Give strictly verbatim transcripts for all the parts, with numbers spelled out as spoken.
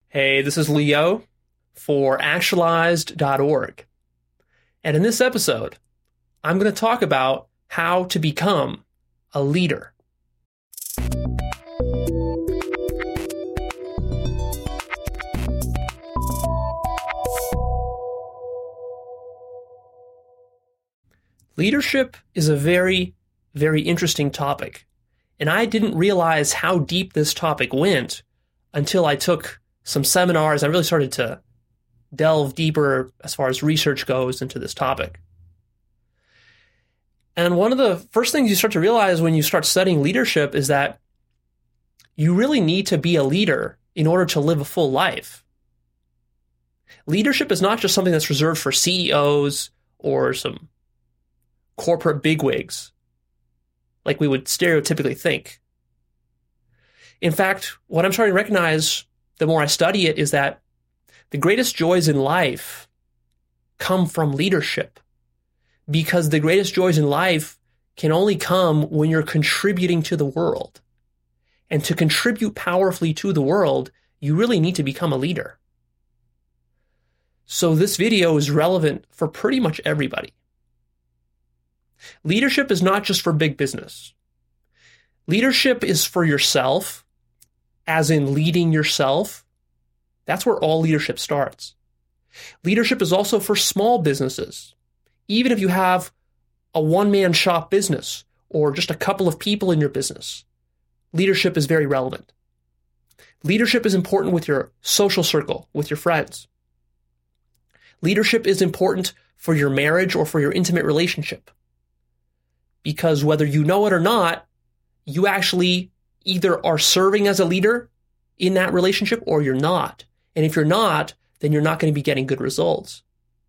Hey, this is Leo for actualized dot org. And in this episode, I'm going to talk about how to become a leader. Leadership is a very, very interesting topic. And I didn't realize how deep this topic went until I took some seminars. I really started to delve deeper as far as research goes into this topic. And one of the first things you start to realize when you start studying leadership is that you really need to be a leader in order to live a full life. Leadership is not just something that's reserved for C E Os or some corporate bigwigs, like we would stereotypically think. In fact, what I'm starting to recognize the more I study it is that the greatest joys in life come from leadership, because the greatest joys in life can only come when you're contributing to the world. And to contribute powerfully to the world, you really need to become a leader. So this video is relevant for pretty much everybody. Leadership is not just for big business. Leadership is for yourself, as in leading yourself. That's where all leadership starts. Leadership is also for small businesses. Even if you have a one-man shop business or just a couple of people in your business, leadership is very relevant. Leadership is important with your social circle, with your friends. Leadership is important for your marriage or for your intimate relationship. Because whether you know it or not, you actually either are serving as a leader in that relationship or you're not. And if you're not, then you're not going to be getting good results.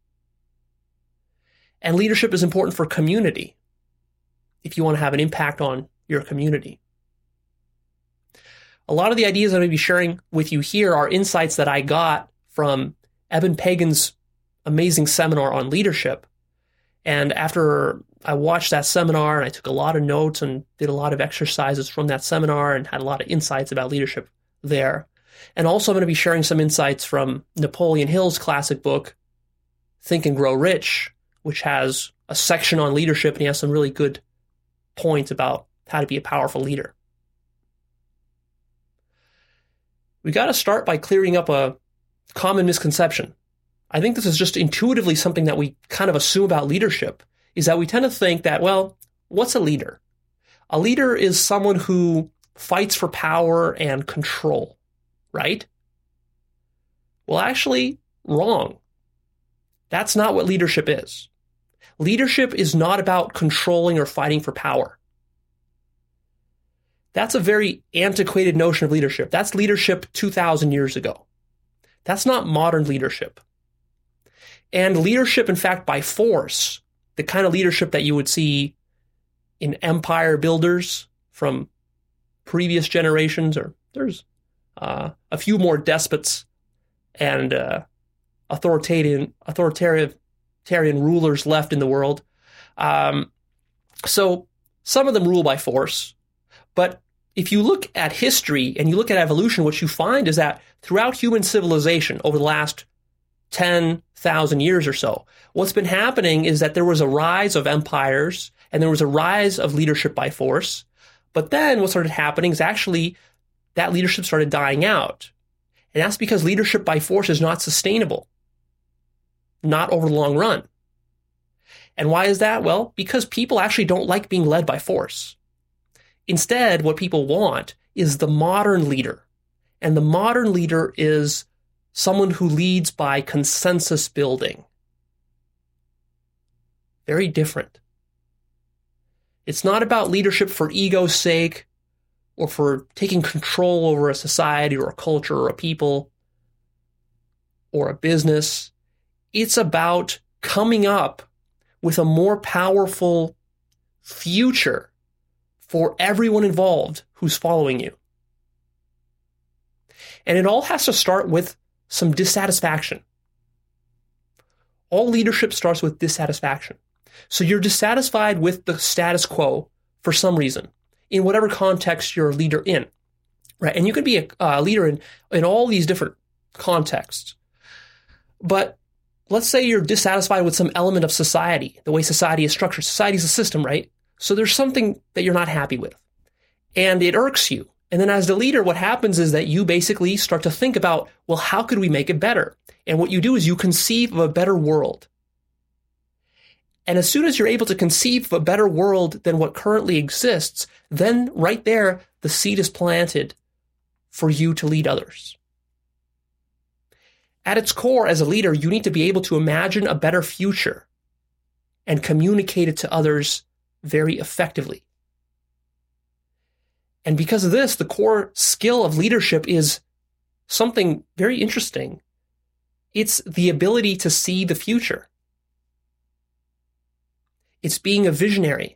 And leadership is important for community, if you want to have an impact on your community. A lot of the ideas I'm going to be sharing with you here are insights that I got from Eben Pagan's amazing seminar on leadership. And after I watched that seminar and I took a lot of notes and did a lot of exercises from that seminar and had a lot of insights about leadership there. And also I'm going to be sharing some insights from Napoleon Hill's classic book, Think and Grow Rich, which has a section on leadership, and he has some really good points about how to be a powerful leader. We got to start by clearing up a common misconception. I think this is just intuitively something that we kind of assume about leadership, is that we tend to think that, well, what's a leader? A leader is someone who fights for power and control, right? Well, actually, wrong. That's not what leadership is. Leadership is not about controlling or fighting for power. That's a very antiquated notion of leadership. That's leadership two thousand years ago. That's not modern leadership. And leadership, in fact, by force, the kind of leadership that you would see in empire builders from previous generations, or there's uh, a few more despots and uh, authoritarian, authoritarian rulers left in the world. Um, so some of them rule by force. But if you look at history and you look at evolution, what you find is that throughout human civilization over the last ten thousand years or so, what's been happening is that there was a rise of empires and there was a rise of leadership by force. But then what started happening is actually that leadership started dying out. And that's because leadership by force is not sustainable, not over the long run. And why is that? Well, because people actually don't like being led by force. Instead, what people want is the modern leader. And the modern leader is someone who leads by consensus building. Very different. It's not about leadership for ego's sake or for taking control over a society or a culture or a people or a business. It's about coming up with a more powerful future for everyone involved who's following you. And it all has to start with some dissatisfaction. All leadership starts with dissatisfaction. So you're dissatisfied with the status quo for some reason, in whatever context you're a leader in, right? And you could be a uh, leader in, in all these different context. But let's say you're dissatisfied with some element of society, the way society is structured. Society is a system, right? So there's something that you're not happy with, and it irks you. And then as the leader, what happens is that you basically start to think about, well, how could we make it better? And what you do is you conceive of a better world. And as soon as you're able to conceive of a better world than what currently exists, then right there, the seed is planted for you to lead others. At its core, as a leader, you need to be able to imagine a better future and communicate it to others very effectively. And because of this, the core skill of leadership is something very interesting. It's the ability to see the future. It's being a visionary.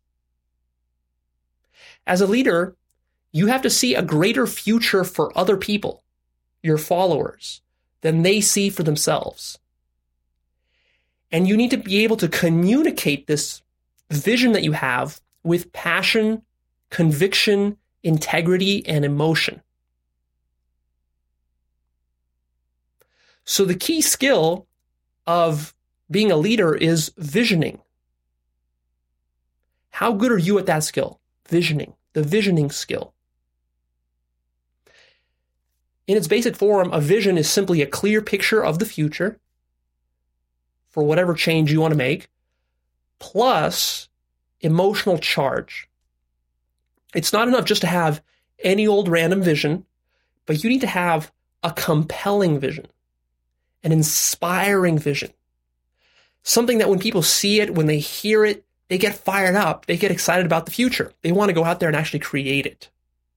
As a leader, you have to see a greater future for other people, your followers, than they see for themselves. And you need to be able to communicate this vision that you have with passion, conviction, integrity, and emotion. So the key skill of being a leader is visioning. How good are you at that skill? Visioning, the visioning skill. In its basic form, a vision is simply a clear picture of the future for whatever change you want to make, plus emotional charge. It's not enough just to have any old random vision, but you need to have a compelling vision, an inspiring vision, something that when people see it, when they hear it, they get fired up, they get excited about the future. They want to go out there and actually create it.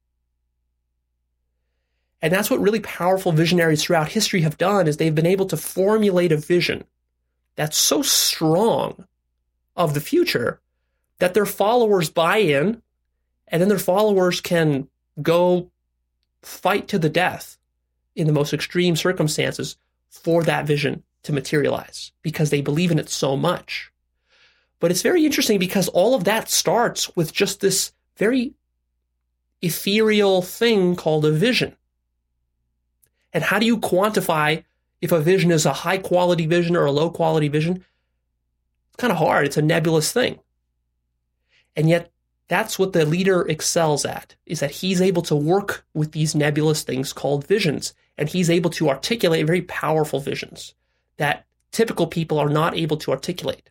And that's what really powerful visionaries throughout history have done, is they've been able to formulate a vision that's so strong of the future that their followers buy in, and then their followers can go fight to the death in the most extreme circumstances for that vision to materialize because they believe in it so much. But it's very interesting because all of that starts with just this very ethereal thing called a vision. And how do you quantify if a vision is a high quality vision or a low quality vision? It's kind of hard. It's a nebulous thing. And yet that's what the leader excels at, is that he's able to work with these nebulous things called visions. And he's able to articulate very powerful visions that typical people are not able to articulate.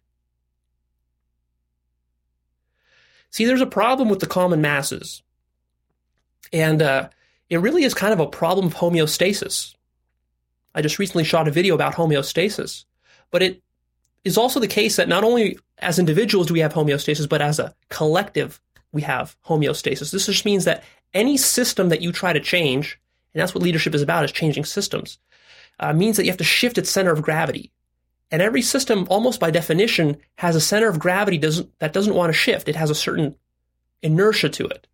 See, there's a problem with the common masses. And uh, it really is kind of a problem of homeostasis. I just recently shot a video about homeostasis. But it is also the case that not only as individuals do we have homeostasis, but as a collective we have homeostasis. This just means that any system that you try to change, and that's what leadership is about, is changing systems, uh, means that you have to shift its center of gravity. And every system, almost by definition, has a center of gravity doesn't, that doesn't want to shift. It has a certain inertia to it.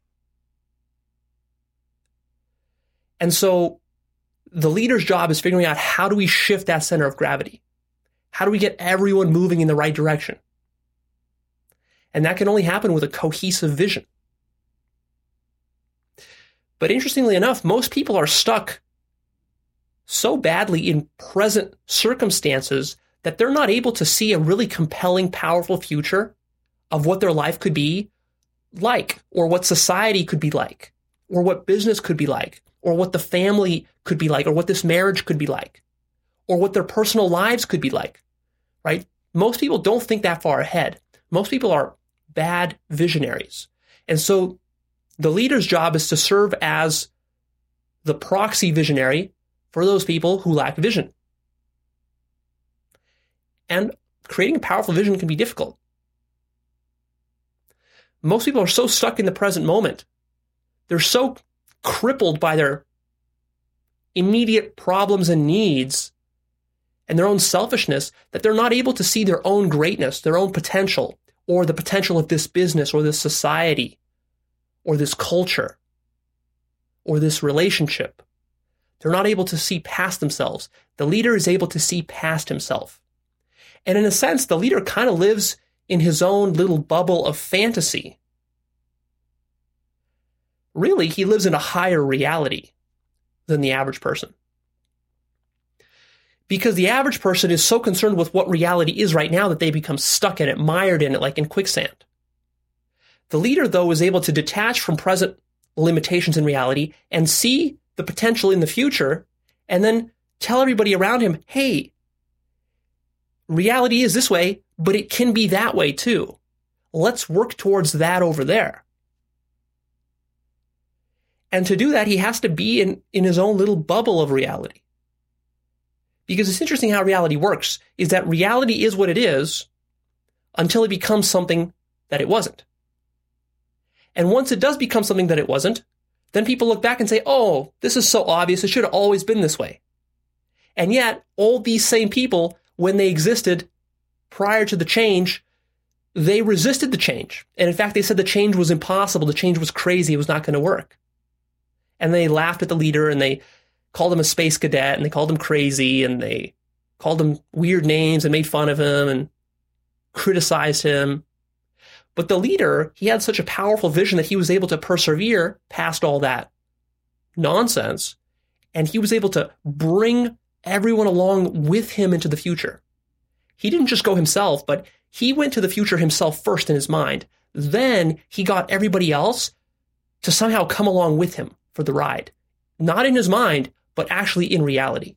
And so the leader's job is figuring out, how do we shift that center of gravity? How do we get everyone moving in the right direction? And that can only happen with a cohesive vision. But interestingly enough, most people are stuck so badly in present circumstances that they're not able to see a really compelling, powerful future of what their life could be like, or what society could be like, or what business could be like, or what the family could be like, or what this marriage could be like, or what their personal lives could be like, right? Most people don't think that far ahead. Most people are bad visionaries. And so the leader's job is to serve as the proxy visionary for those people who lack vision. And creating a powerful vision can be difficult. Most people are so stuck in the present moment. They're so crippled by their immediate problems and needs and their own selfishness that they're not able to see their own greatness, their own potential, or the potential of this business or this society or this culture or this relationship. They're not able to see past themselves. The leader is able to see past himself. And in a sense, the leader kind of lives in his own little bubble of fantasy. Really, he lives in a higher reality than the average person. Because the average person is so concerned with what reality is right now that they become stuck in it, mired in it, like in quicksand. The leader, though, is able to detach from present limitations in reality and see the potential in the future and then tell everybody around him, hey, reality is this way, but it can be that way too. Let's work towards that over there. And to do that, he has to be in, in his own little bubble of reality. Because it's interesting how reality works, is that reality is what it is until it becomes something that it wasn't. And once it does become something that it wasn't, then people look back and say, oh, this is so obvious, it should have always been this way. And yet, all these same people, when they existed prior to the change, they resisted the change. And in fact, they said the change was impossible, the change was crazy, it was not going to work. And they laughed at the leader, and they called him a space cadet, and they called him crazy, and they called him weird names and made fun of him and criticized him. But the leader, he had such a powerful vision that he was able to persevere past all that nonsense, and he was able to bring everyone along with him into the future. He didn't just go himself, but he went to the future himself first in his mind. Then he got everybody else to somehow come along with him for the ride. Not in his mind, but actually in reality.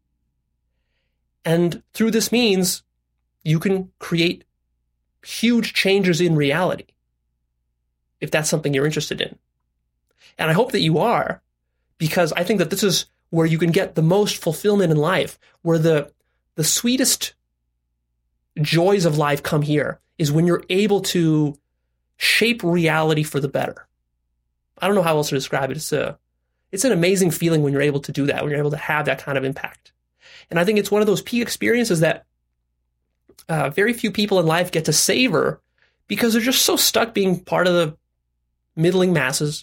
And through this means, you can create huge changes in reality, if that's something you're interested in. And I hope that you are, because I think that this is where you can get the most fulfillment in life, where the, the sweetest joys of life come here, is when you're able to shape reality for the better. I don't know how else to describe it. It's a, it's an amazing feeling when you're able to do that, when you're able to have that kind of impact. And I think it's one of those peak experiences that uh, very few people in life get to savor, because they're just so stuck being part of the middling masses,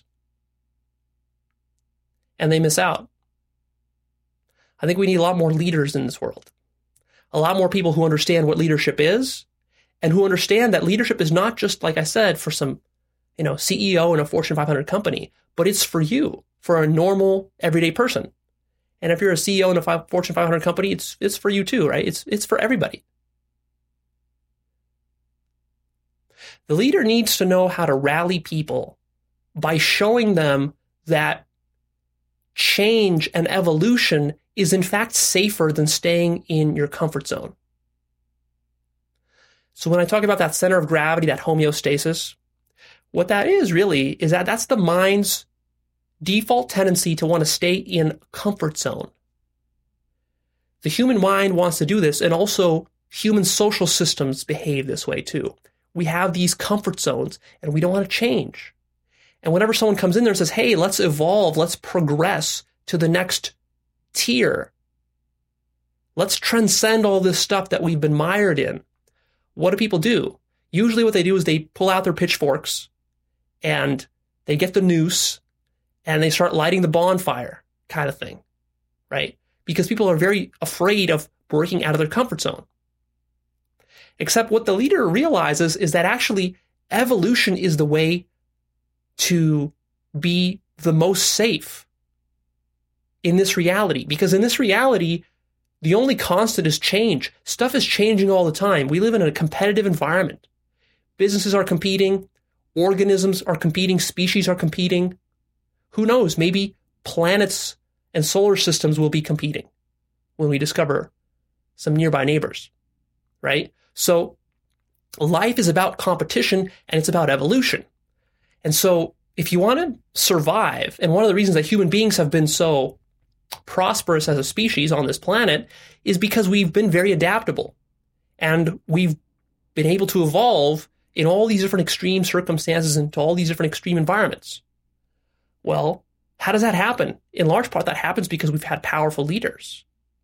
and they miss out. I think we need a lot more leaders in this world. A lot more people who understand what leadership is, and who understand that leadership is not just, like I said, for some, you know, C E O in a Fortune five hundred company, but it's for you, for a normal, everyday person. And if you're a C E O in a Fortune five hundred company, it's it's for you too, right? It's it's for everybody. The leader needs to know how to rally people by showing them that change and evolution is in fact safer than staying in your comfort zone. So when I talk about that center of gravity, that homeostasis, what that is really is that that's the mind's default tendency to want to stay in comfort zone. The human mind wants to do this, and also human social systems behave this way too. We have these comfort zones, and we don't want to change. And whenever someone comes in there and says, hey, let's evolve, let's progress to the next tier, let's transcend all this stuff that we've been mired in, what do people do? Usually what they do is they pull out their pitchforks, and they get the noose, and they start lighting the bonfire kind of thing, right? Because people are very afraid of breaking out of their comfort zone. Except what the leader realizes is that actually evolution is the way to be the most safe in this reality. Because in this reality, the only constant is change. Stuff is changing all the time. We live in a competitive environment. Businesses are competing, organisms are competing, species are competing. Who knows? Maybe planets and solar systems will be competing when we discover some nearby neighbors, right? So life is about competition, and it's about evolution. And so if you want to survive, and one of the reasons that human beings have been so prosperous as a species on this planet is because we've been very adaptable, and we've been able to evolve in all these different extreme circumstances and to all these different extreme environments. Well, how does that happen? In large part, that happens because we've had powerful leaders,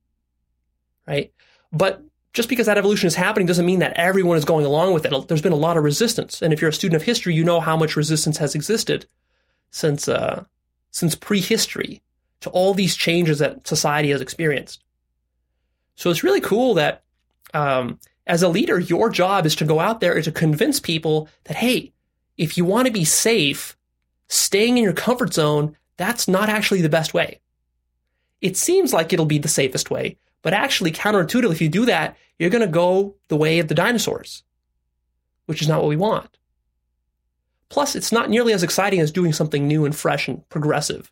right? But just because that evolution is happening doesn't mean that everyone is going along with it. There's been a lot of resistance. And if you're a student of history, you know how much resistance has existed since uh, since prehistory to all these changes that society has experienced. So it's really cool that um, as a leader, your job is to go out there and to convince people that, hey, if you want to be safe, staying in your comfort zone, that's not actually the best way. It seems like it'll be the safest way, But actually, counterintuitively, if you do that, you're going to go the way of the dinosaurs, which is not what we want. Plus, it's not nearly as exciting as doing something new and fresh and progressive.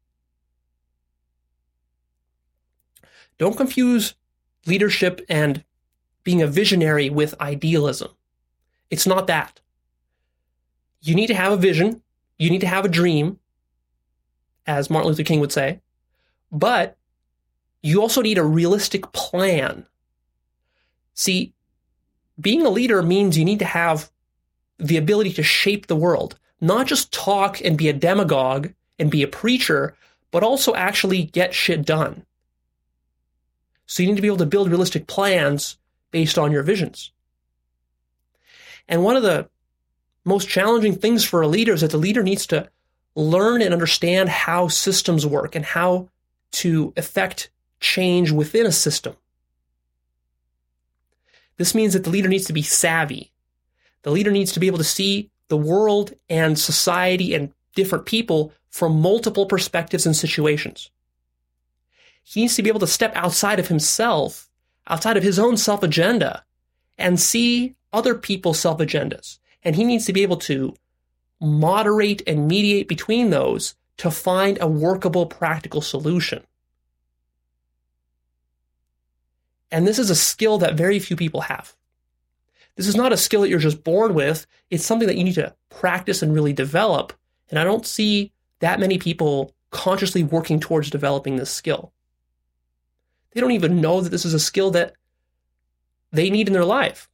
Don't confuse leadership and being a visionary with idealism. It's not that. You need to have a vision. You need to have a dream, as Martin Luther King would say. But you also need a realistic plan. See, being a leader means you need to have the ability to shape the world, not just talk and be a demagogue and be a preacher, but also actually get shit done. So you need to be able to build realistic plans based on your visions. And one of the most challenging things for a leader is that the leader needs to learn and understand how systems work and how to effect change within a system. This means that the leader needs to be savvy. The leader needs to be able to see the world and society and different people from multiple perspectives and situations. He needs to be able to step outside of himself, outside of his own self-agenda, and see other people's self-agendas. And he needs to be able to moderate and mediate between those to find a workable, practical solution. And this is a skill that very few people have. This is not a skill that you're just born with. It's something that you need to practice and really develop. And I don't see that many people consciously working towards developing this skill. They don't even know that this is a skill that they need in their life.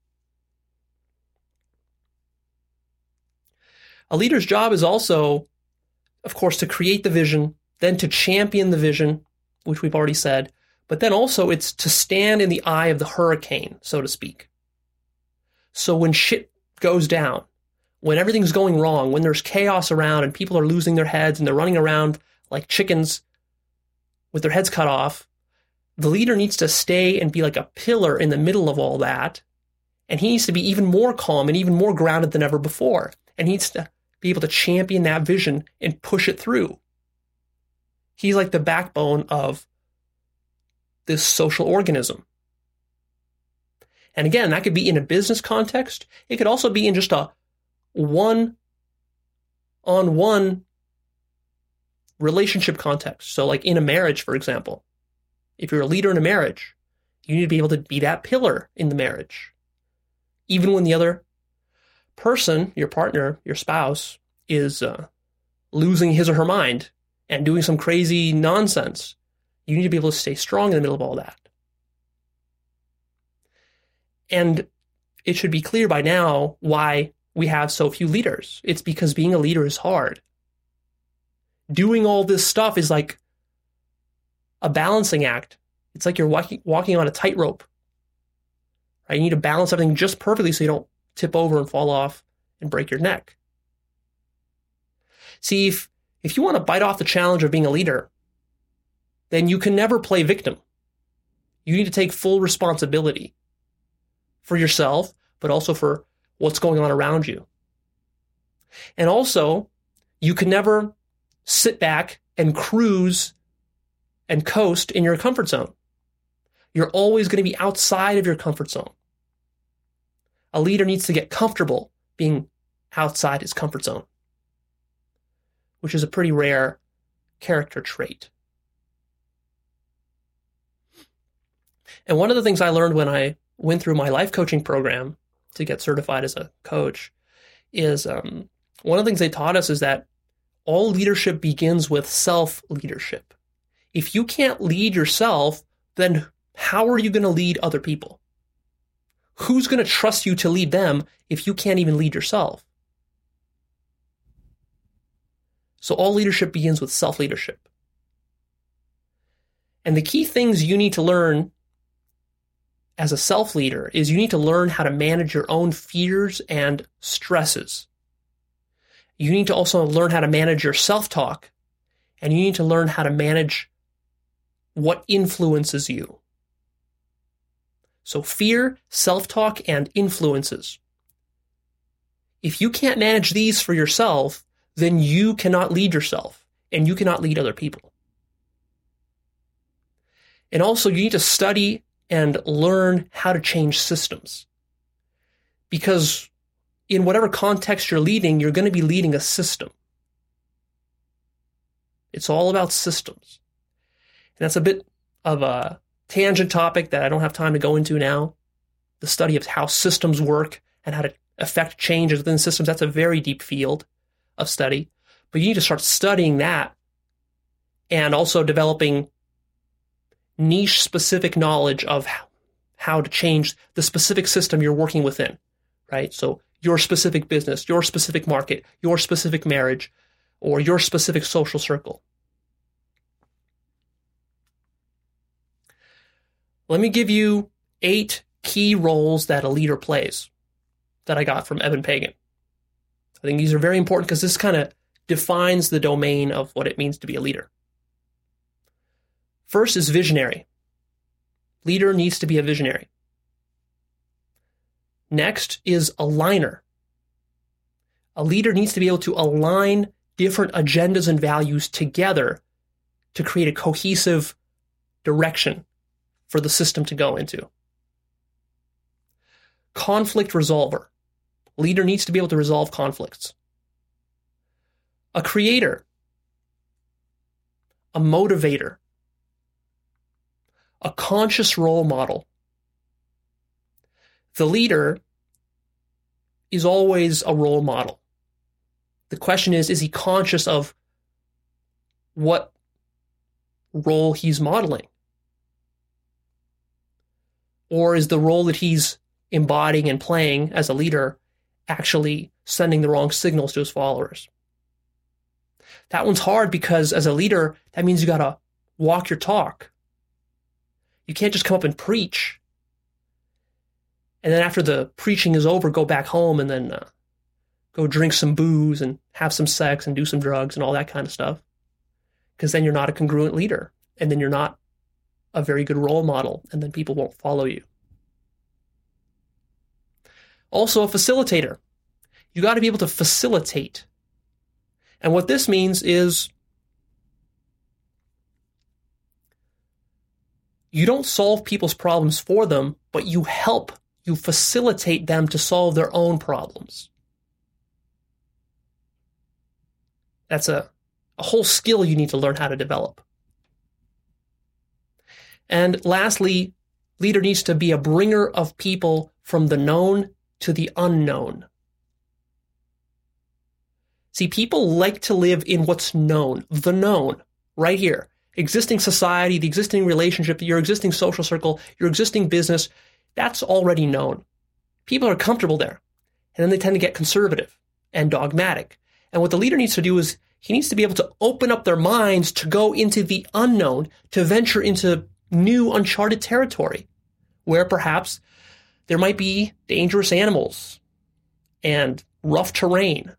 A leader's job is also, of course, to create the vision, then to champion the vision, which we've already said, but then also it's to stand in the eye of the hurricane, so to speak. So when shit goes down, when everything's going wrong, when there's chaos around and people are losing their heads and they're running around like chickens with their heads cut off, the leader needs to stay and be like a pillar in the middle of all that. And he needs to be even more calm and even more grounded than ever before. And he needs to be able to champion that vision and push it through. He's like the backbone of this social organism. And again, that could be in a business context. It could also be in just a one-on-one relationship context. So like in a marriage, for example. If you're a leader in a marriage, you need to be able to be that pillar in the marriage. Even when the other person, your partner, your spouse, is uh, losing his or her mind and doing some crazy nonsense, you need to be able to stay strong in the middle of all that. And it should be clear by now why we have so few leaders. It's because being a leader is hard. Doing all this stuff is like a balancing act. It's like you're walking, walking on a tightrope. Right? You need to balance everything just perfectly so you don't tip over and fall off and break your neck. See, if, if you want to bite off the challenge of being a leader, then you can never play victim. You need to take full responsibility for yourself, but also for what's going on around you. And also, you can never sit back and cruise and coast in your comfort zone. You're always going to be outside of your comfort zone. A leader needs to get comfortable being outside his comfort zone, which is a pretty rare character trait. And one of the things I learned when I went through my life coaching program to get certified as a coach is um, one of the things they taught us is that all leadership begins with self-leadership. If you can't lead yourself, then how are you going to lead other people? Who's going to trust you to lead them if you can't even lead yourself? So all leadership begins with self-leadership. And the key things you need to learn as a self-leader is you need to learn how to manage your own fears and stresses. You need to also learn how to manage your self-talk, and you need to learn how to manage what influences you. So fear, self-talk, and influences. If you can't manage these for yourself, then you cannot lead yourself, and you cannot lead other people. And also, you need to study and learn how to change systems. Because in whatever context you're leading, you're going to be leading a system. It's all about systems. And that's a bit of a tangent topic that I don't have time to go into now. The study of how systems work and how to affect changes within systems, that's a very deep field of study. But you need to start studying that and also developing niche-specific knowledge of how, how to change the specific system you're working within, right? So your specific business, your specific market, your specific marriage, or your specific social circle. Let me give you eight key roles that a leader plays that I got from Eben Pagan. I think these are very important because this kind of defines the domain of what it means to be a leader. First is visionary. Leader needs to be a visionary. Next is aligner. A leader needs to be able to align different agendas and values together to create a cohesive direction for the system to go into. Conflict resolver. Leader needs to be able to resolve conflicts. A creator. A motivator. A conscious role model. The leader is always a role model. The question is, is he conscious of what role he's modeling? Or is the role that he's embodying and playing as a leader actually sending the wrong signals to his followers? That one's hard because as a leader, that means you got to walk your talk. You can't just come up and preach. And then after the preaching is over, go back home and then uh, go drink some booze and have some sex and do some drugs and all that kind of stuff. Because then you're not a congruent leader. And then you're not a very good role model. And then people won't follow you. Also a facilitator. You got to be able to facilitate. And what this means is you don't solve people's problems for them, but you help, you facilitate them to solve their own problems. That's a, a whole skill you need to learn how to develop. And lastly, leader needs to be a bringer of people from the known to the unknown. See, people like to live in what's known, the known, right here. Existing society, the existing relationship, your existing social circle, your existing business, that's already known. People are comfortable there. And then they tend to get conservative and dogmatic. And what the leader needs to do is he needs to be able to open up their minds to go into the unknown, to venture into new uncharted territory, where perhaps there might be dangerous animals and rough terrain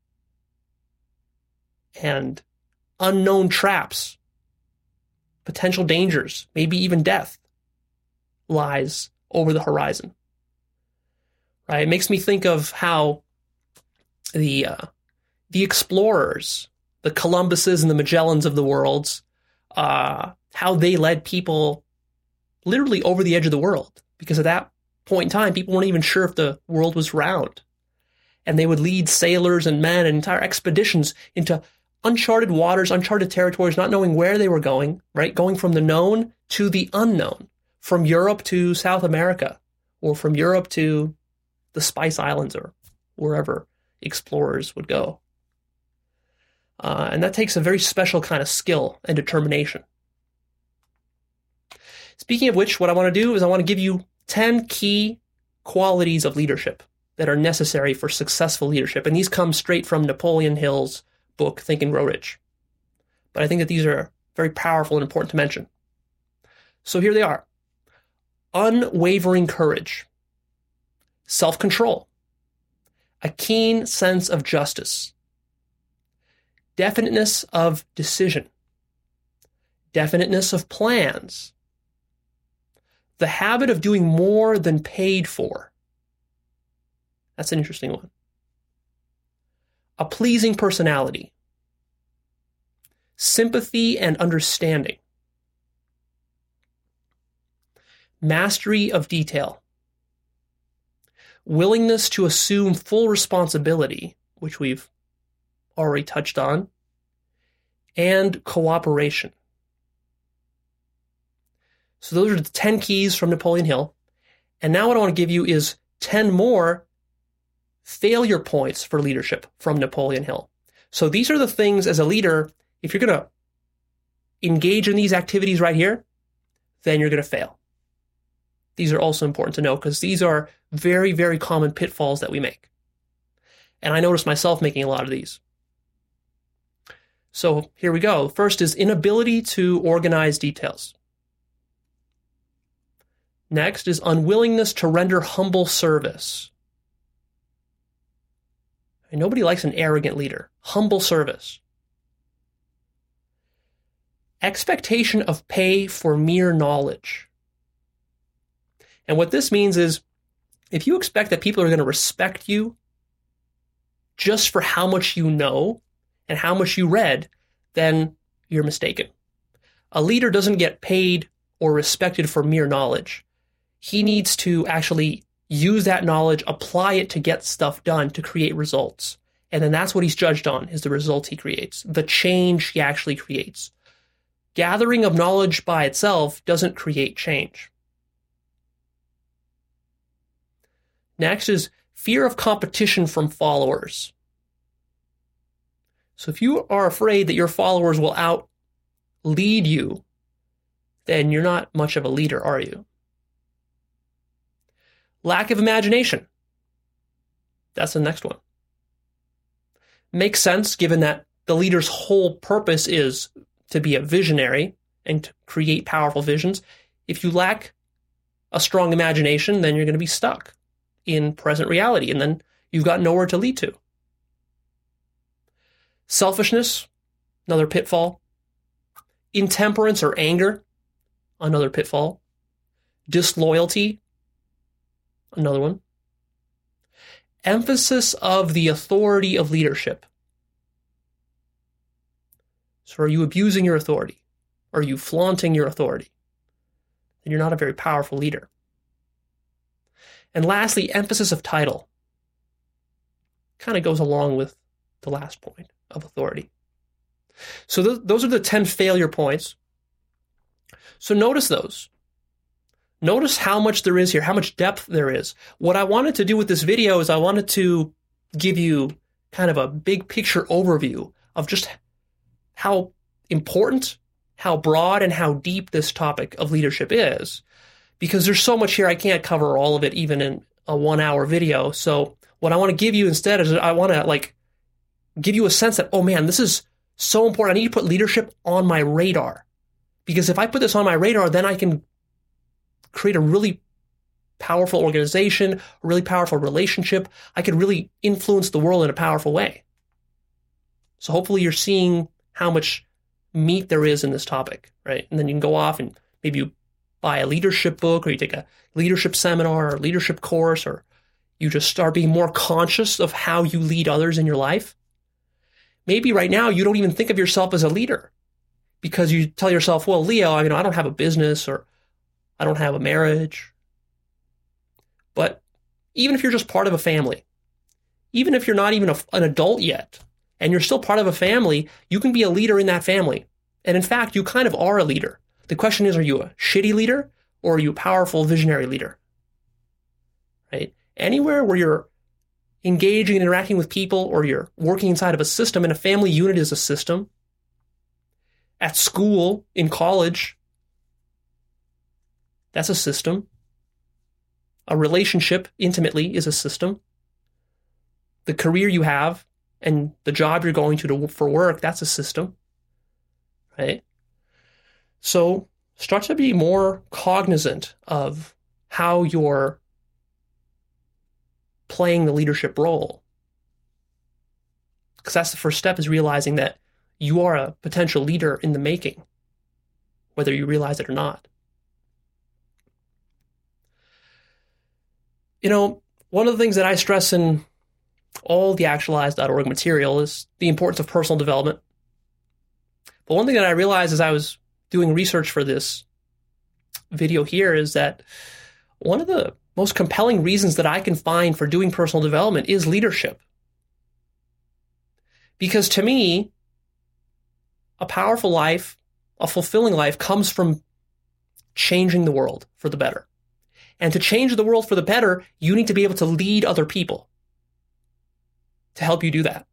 and unknown traps, potential dangers, maybe even death lies over the horizon. Right? It makes me think of how the uh, the explorers, the Columbuses and the Magellans of the world, uh, how they led people literally over the edge of the world. Because at that point in time, people weren't even sure if the world was round. And they would lead sailors and men and entire expeditions into uncharted waters, uncharted territories, not knowing where they were going, right? Going from the known to the unknown, from Europe to South America, or from Europe to the Spice Islands, or wherever explorers would go. Uh, and that takes a very special kind of skill and determination. Speaking of which, what I want to do is I want to give you ten key qualities of leadership that are necessary for successful leadership. And these come straight from Napoleon Hill's book, Think and Grow Rich. But I think that these are very powerful and important to mention. So here they are. Unwavering courage, self-control, a keen sense of justice, definiteness of decision, definiteness of plans, the habit of doing more than paid for. That's an interesting one. A pleasing personality, sympathy and understanding, mastery of detail, willingness to assume full responsibility, which we've already touched on, and cooperation. So those are the ten keys from Napoleon Hill. And now what I want to give you is ten more failure points for leadership from Napoleon Hill. So these are the things as a leader, if you're going to engage in these activities right here, then you're going to fail. These are also important to know because these are very, very common pitfalls that we make. And I noticed myself making a lot of these. So here we go. First is inability to organize details. Next is unwillingness to render humble service. And nobody likes an arrogant leader. Humble service. Expectation of pay for mere knowledge. And what this means is if you expect that people are going to respect you just for how much you know and how much you read, then you're mistaken. A leader doesn't get paid or respected for mere knowledge. He needs to actually use that knowledge, apply it to get stuff done, to create results. And then that's what he's judged on, is the results he creates, the change he actually creates. Gathering of knowledge by itself doesn't create change. Next is fear of competition from followers. So if you are afraid that your followers will out lead you, then you're not much of a leader, are you? Lack of imagination. That's the next one. Makes sense given that the leader's whole purpose is to be a visionary and to create powerful visions. If you lack a strong imagination, then you're going to be stuck in present reality, and then you've got nowhere to lead to. Selfishness, another pitfall. Intemperance or anger, another pitfall. Disloyalty, another one. Emphasis of the authority of leadership. So are you abusing your authority? Are you flaunting your authority? Then you're not a very powerful leader. And lastly, emphasis of title. Kind of goes along with the last point of authority. So th- those are the ten failure points. So notice those. Notice how much there is here, how much depth there is. What I wanted to do with this video is I wanted to give you kind of a big picture overview of just how important, how broad, and how deep this topic of leadership is. Because there's so much here, I can't cover all of it even in a one-hour video. So what I want to give you instead is I want to like give you a sense that, oh man, this is so important. I need to put leadership on my radar. Because if I put this on my radar, then I can create a really powerful organization, a really powerful relationship. I could really influence the world in a powerful way. So hopefully you're seeing how much meat there is in this topic, right? And then you can go off and maybe you buy a leadership book, or you take a leadership seminar or leadership course, or you just start being more conscious of how you lead others in your life. Maybe right now you don't even think of yourself as a leader because you tell yourself, well, Leo, I mean, I don't have a business or I don't have a marriage. But even if you're just part of a family, even if you're not even a, an adult yet, and you're still part of a family, you can be a leader in that family. And in fact, you kind of are a leader. The question is, are you a shitty leader or are you a powerful visionary leader? Right? Anywhere where you're engaging and interacting with people, or you're working inside of a system, and a family unit is a system. At school, in college, that's a system. A relationship, intimately, is a system. The career you have and the job you're going to, to for work, that's a system. Right? So start to be more cognizant of how you're playing the leadership role. Because that's the first step, is realizing that you are a potential leader in the making, whether you realize it or not. You know, one of the things that I stress in all the actualize dot org material is the importance of personal development. But one thing that I realized as I was doing research for this video here is that one of the most compelling reasons that I can find for doing personal development is leadership. Because to me, a powerful life, a fulfilling life comes from changing the world for the better. And to change the world for the better, you need to be able to lead other people to help you do that.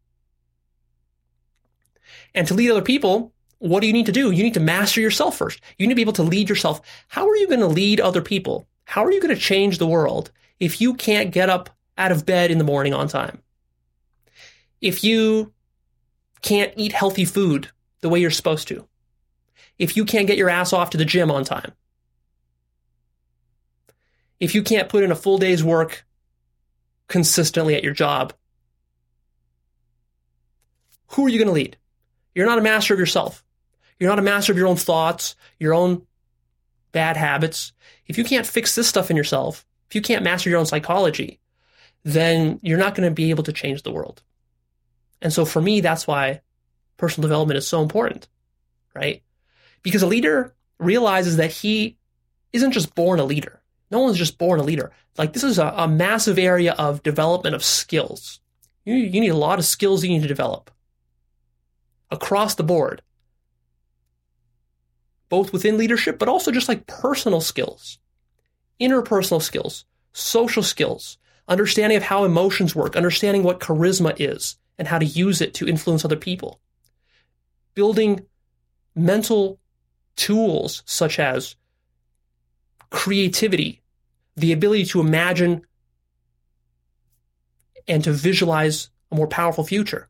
And to lead other people, what do you need to do? You need to master yourself first. You need to be able to lead yourself. How are you going to lead other people? How are you going to change the world if you can't get up out of bed in the morning on time? If you can't eat healthy food the way you're supposed to? If you can't get your ass off to the gym on time? If you can't put in a full day's work consistently at your job? Who are you going to lead? You're not a master of yourself. You're not a master of your own thoughts, your own bad habits. If you can't fix this stuff in yourself, if you can't master your own psychology, then you're not going to be able to change the world. And so for me, that's why personal development is so important, right? Because a leader realizes that he isn't just born a leader. No one's just born a leader. Like, this is a, a massive area of development of skills. You, you need a lot of skills you need to develop across the board, both within leadership, but also just like personal skills, interpersonal skills, social skills, understanding of how emotions work, understanding what charisma is and how to use it to influence other people, building mental tools such as creativity, the ability to imagine and to visualize a more powerful future,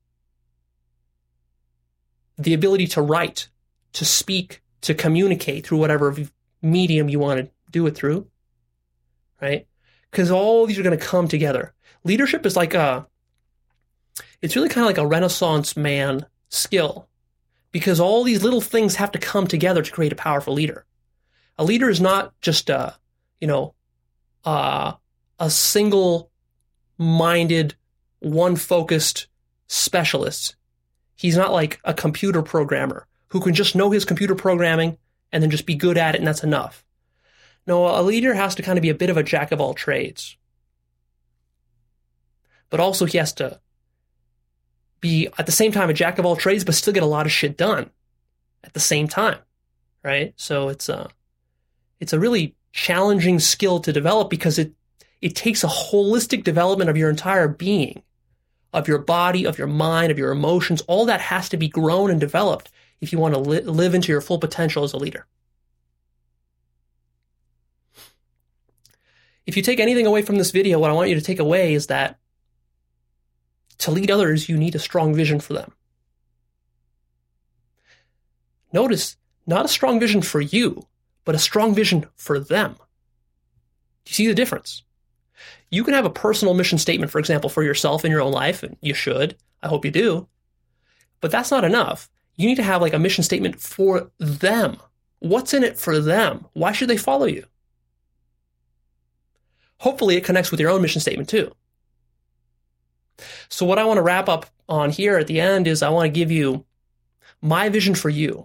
the ability to write, to speak, to communicate through whatever medium you want to do it through, right? Because all these are going to come together. Leadership is like a, it's really kind of like a Renaissance man skill, because all these little things have to come together to create a powerful leader. A leader is not just a, you know, uh, a single-minded, one-focused specialist. He's not like a computer programmer who can just know his computer programming and then just be good at it and that's enough. No, a leader has to kind of be a bit of a jack of all trades. But also he has to be at the same time a jack of all trades, but still get a lot of shit done at the same time, right? So it's a, it's a really challenging skill to develop because it, it takes a holistic development of your entire being, of your body, of your mind, of your emotions. All that has to be grown and developed if you want to li- live into your full potential as a leader. If you take anything away from this video, what I want you to take away is that to lead others, you need a strong vision for them. Notice, not a strong vision for you, but a strong vision for them. Do you see the difference? You can have a personal mission statement, for example, for yourself in your own life, and you should. I hope you do. But that's not enough. You need to have like a mission statement for them. What's in it for them? Why should they follow you? Hopefully it connects with your own mission statement too. So what I want to wrap up on here at the end is I want to give you my vision for you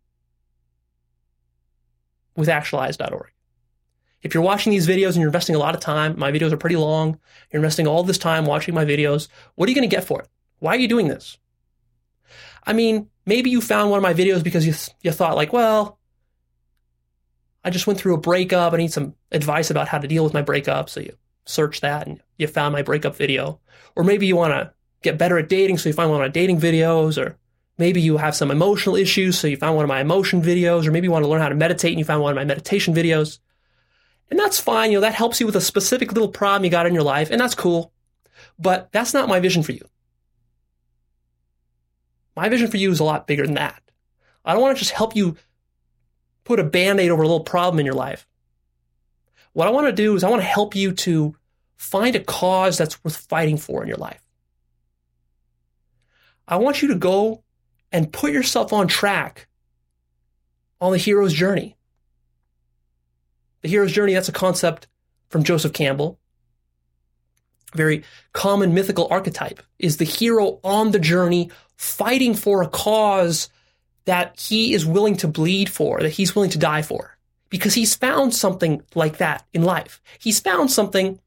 with actualize dot org. If you're watching these videos and you're investing a lot of time, my videos are pretty long, you're investing all this time watching my videos, what are you going to get for it? Why are you doing this? I mean, maybe you found one of my videos because you, you thought like, well, I just went through a breakup. I need some advice about how to deal with my breakup. So you search that and you found my breakup video. Or maybe you want to get better at dating, so you find one of my dating videos. Or maybe you have some emotional issues, so you found one of my emotion videos. Or maybe you want to learn how to meditate and you found one of my meditation videos. And that's fine. You know, that helps you with a specific little problem you got in your life, and that's cool. But that's not my vision for you. My vision for you is a lot bigger than that. I don't want to just help you put a Band-Aid over a little problem in your life. What I want to do is I want to help you to find a cause that's worth fighting for in your life. I want you to go and put yourself on track on the hero's journey. The hero's journey, that's a concept from Joseph Campbell. A very common mythical archetype is the hero on the journey fighting for a cause that he is willing to bleed for, that he's willing to die for. because he's found something like that in life. He's found something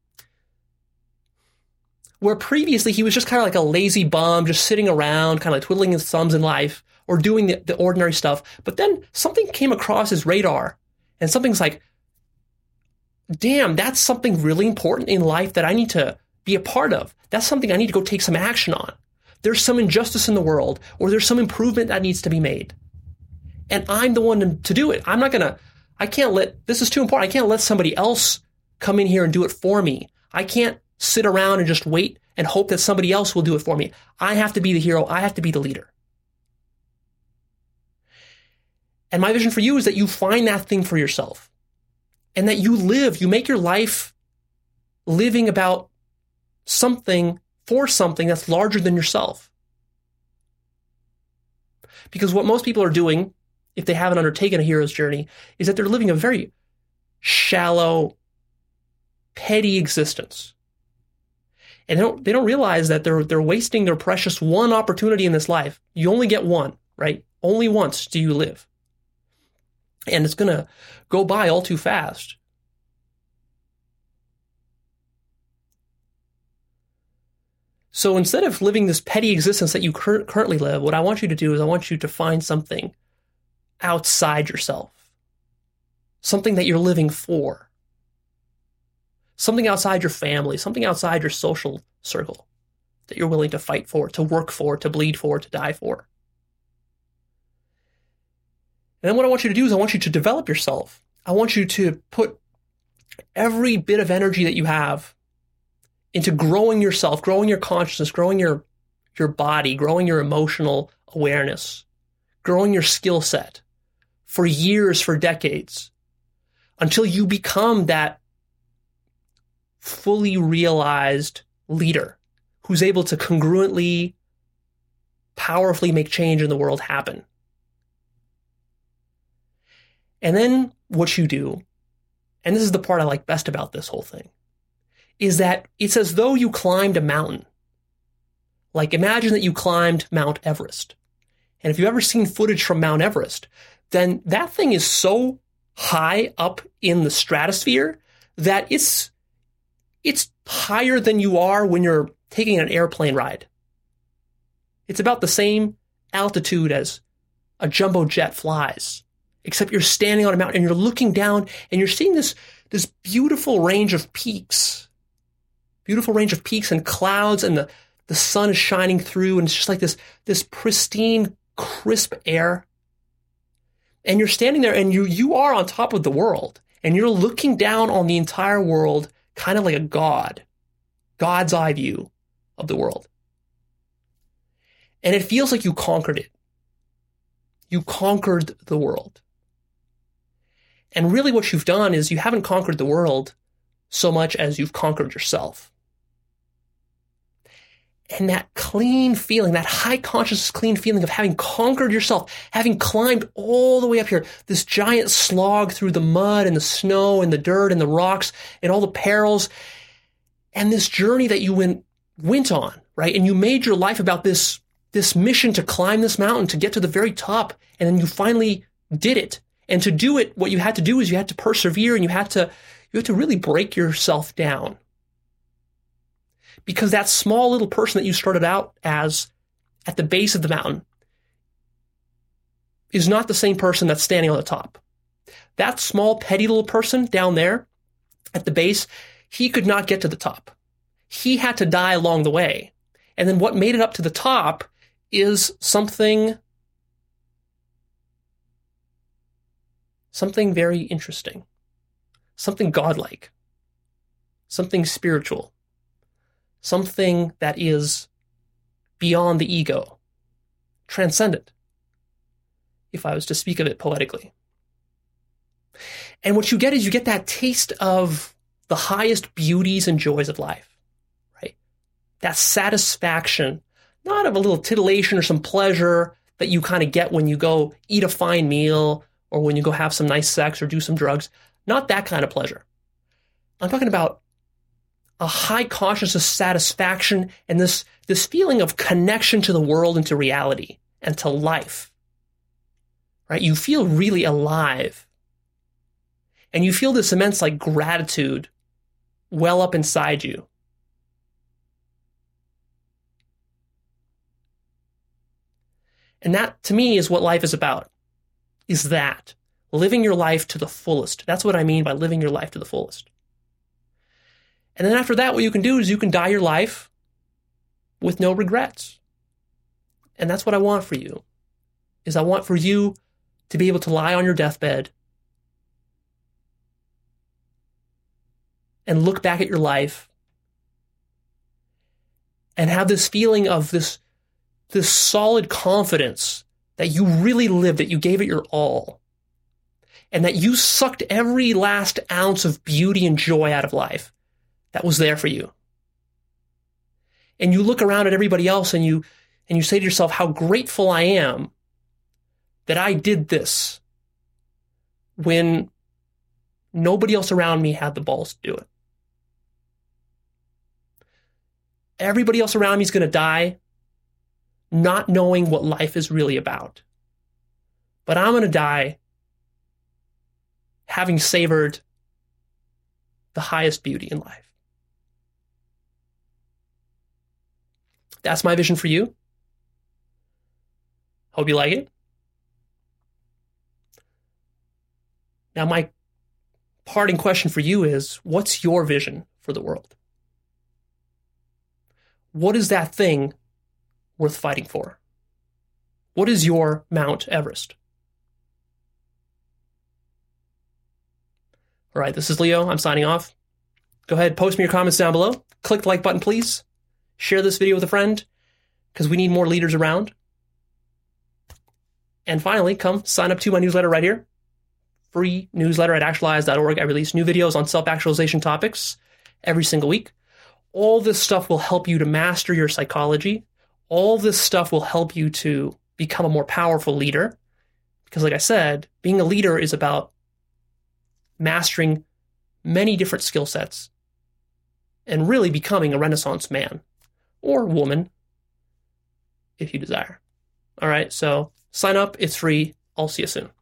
where previously he was just kind of like a lazy bum, just sitting around, kind of like twiddling his thumbs in life or doing the, the ordinary stuff. But then something came across his radar and something's like, damn, that's something really important in life that I need to be a part of. That's something I need to go take some action on. There's some injustice in the world, or there's some improvement that needs to be made. And I'm the one to do it. I'm not going to, I can't let, this is too important. I can't let somebody else come in here and do it for me. I can't sit around and just wait and hope that somebody else will do it for me. I have to be the hero. I have to be the leader. And my vision for you is that you find that thing for yourself and that you live, you make your life living about something for something that's larger than yourself. Because what most people are doing, if they haven't undertaken a hero's journey, is that they're living a very shallow, petty existence. And they don't, they don't realize that they're, they're wasting their precious one opportunity in this life. You only get one, right? Only once do you live. And it's going to go by all too fast. So instead of living this petty existence that you cur- currently live, what I want you to do is I want you to find something outside yourself. Something that you're living for. Something outside your family, something outside your social circle that you're willing to fight for, to work for, to bleed for, to die for. And then what I want you to do is I want you to develop yourself. I want you to put every bit of energy that you have into growing yourself, growing your consciousness, growing your, your body, growing your emotional awareness, growing your skill set for years, for decades, until you become that fully realized leader who's able to congruently, powerfully make change in the world happen. And then what you do, and this is the part I like best about this whole thing, is that it's as though you climbed a mountain. Like imagine that you climbed Mount Everest. And if you've ever seen footage from Mount Everest, then that thing is so high up in the stratosphere that it's it's higher than you are when you're taking an airplane ride. It's about the same altitude as a jumbo jet flies, except you're standing on a mountain and you're looking down and you're seeing this, this beautiful range of peaks, beautiful range of peaks and clouds, and the, the sun is shining through, and it's just like this, this pristine, crisp air. And you're standing there and you, you are on top of the world, and you're looking down on the entire world kind of like a god, God's eye view of the world. And it feels like you conquered it. You conquered the world. And really what you've done is you haven't conquered the world so much as you've conquered yourself. And that clean feeling, that high consciousness clean feeling of having conquered yourself, having climbed all the way up here, this giant slog through the mud and the snow and the dirt and the rocks and all the perils, and this journey that you went, went on, right? And you made your life about this, this mission to climb this mountain, to get to the very top, and then you finally did it. And to do it, what you had to do is you had to persevere, and you had to, you had to really break yourself down. Because that small little person that you started out as at the base of the mountain is not the same person that's standing on the top. That small, petty little person down there at the base, he could not get to the top. He had to die along the way. And then what made it up to the top is something, something very interesting, something godlike, something spiritual. Something that is beyond the ego, transcendent, if I was to speak of it poetically. And what you get is you get that taste of the highest beauties and joys of life, right? That satisfaction, not of a little titillation or some pleasure that you kind of get when you go eat a fine meal or when you go have some nice sex or do some drugs. Not that kind of pleasure. I'm talking about a high consciousness satisfaction and this, this feeling of connection to the world and to reality and to life, right? You feel really alive And you feel this immense like gratitude well up inside you. And that, to me, is what life is about, is that. Living your life to the fullest. That's what I mean by living your life to the fullest. And then after that, what you can do is you can die your life with no regrets. And that's what I want for you, is I want for you to be able to lie on your deathbed and look back at your life and have this feeling of this, this solid confidence that you really lived, that you gave it your all, and that you sucked every last ounce of beauty and joy out of life that was there for you. And you look around at everybody else and you and you say to yourself, how grateful I am that I did this when nobody else around me had the balls to do it. Everybody else around me is going to die not knowing what life is really about. But I'm going to die having savored the highest beauty in life. That's my vision for you. Hope you like it. Now, my parting question for you is, what's your vision for the world? What is that thing worth fighting for? What is your Mount Everest? All right, this is Leo. I'm signing off. Go ahead, post me your comments down below. Click the like button, please. Share this video with a friend, because we need more leaders around. And finally, come sign up to my newsletter right here. Free newsletter at actualize dot org. I release new videos on self-actualization topics every single week. All this stuff will help you to master your psychology. All this stuff will help you to become a more powerful leader. Because like I said, being a leader is about mastering many different skill sets and really becoming a Renaissance man or woman if you desire. All right, so sign up. It's free. I'll see you soon.